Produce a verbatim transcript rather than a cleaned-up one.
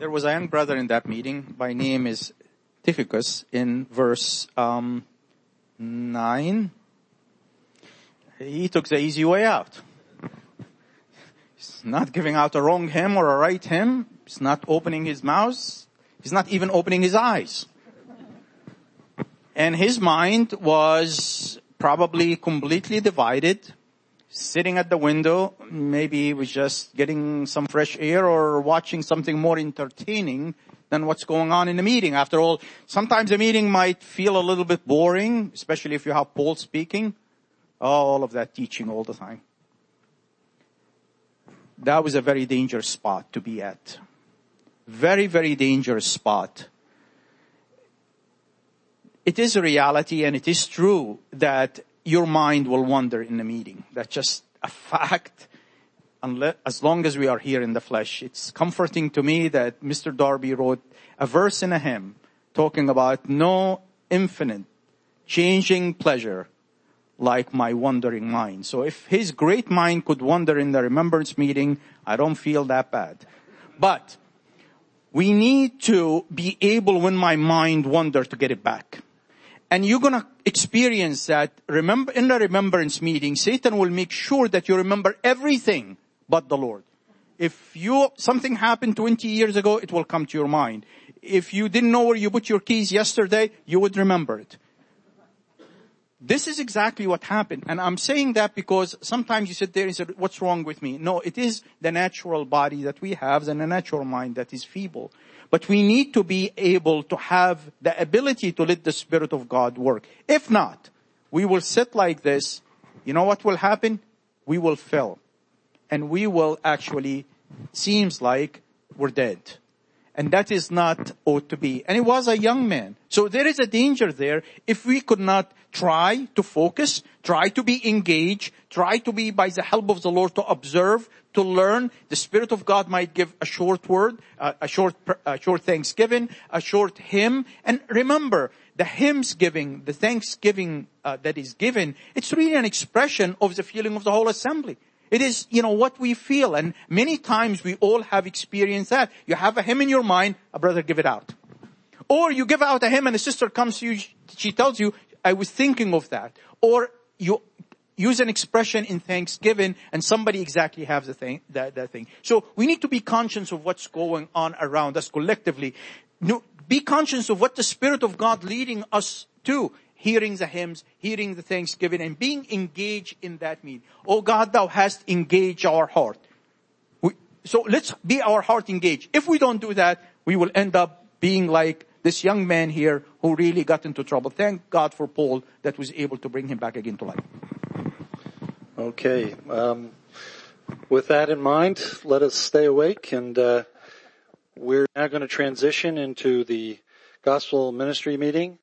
There was a young brother in that meeting, by name is Tychicus, in verse um, nine. He took the easy way out. He's not giving out a wrong hymn or a right hymn. He's not opening his mouth. He's not even opening his eyes. And his mind was probably completely divided, sitting at the window. Maybe he was just getting some fresh air or watching something more entertaining than what's going on in the meeting. After all, sometimes a meeting might feel a little bit boring, especially if you have Paul speaking. Oh, all of that teaching all the time. That was a very dangerous spot to be at. Very, very dangerous spot. It is a reality and it is true that your mind will wander in the meeting. That's just a fact. Unless, as long as we are here in the flesh. It's comforting to me that Mister Darby wrote a verse in a hymn talking about no infinite changing pleasure like my wandering mind. So if his great mind could wander in the remembrance meeting, I don't feel that bad. But we need to be able, when my mind wanders, to get it back. And you're gonna experience that. Remember, in the remembrance meeting, Satan will make sure that you remember everything but the Lord. If you, something happened twenty years ago, it will come to your mind. If you didn't know where you put your keys yesterday, you would remember it. This is exactly what happened. And I'm saying that because sometimes you sit there and say, what's wrong with me? No, it is the natural body that we have and the natural mind that is feeble. But we need to be able to have the ability to let the Spirit of God work. If not, we will sit like this. You know what will happen? We will fail. And we will actually, seems like we're dead. And that is not ought to be. And he was a young man. So there is a danger there if we could not try to focus, try to be engaged, try to be by the help of the Lord to observe, to learn. The Spirit of God might give a short word, uh, a short, a short thanksgiving, a short hymn. And remember, the hymns giving, the thanksgiving uh, that is given, it's really an expression of the feeling of the whole assembly. It is, you know, what we feel. And many times we all have experienced that. You have a hymn in your mind, a brother, give it out. Or you give out a hymn and a sister comes to you, she tells you, I was thinking of that. Or you use an expression in thanksgiving and somebody exactly has the thing, that, that thing. So we need to be conscious of what's going on around us collectively. No, be conscious of what the Spirit of God leading us to. Hearing the hymns, hearing the thanksgiving, and being engaged in that meeting. Oh God, thou hast engaged our heart. We, so let's be our heart engaged. If we don't do that, we will end up being like this young man here who really got into trouble. Thank God for Paul that was able to bring him back again to life. Okay. Um, with that in mind, let us stay awake, and uh, we're now going to transition into the gospel ministry meeting.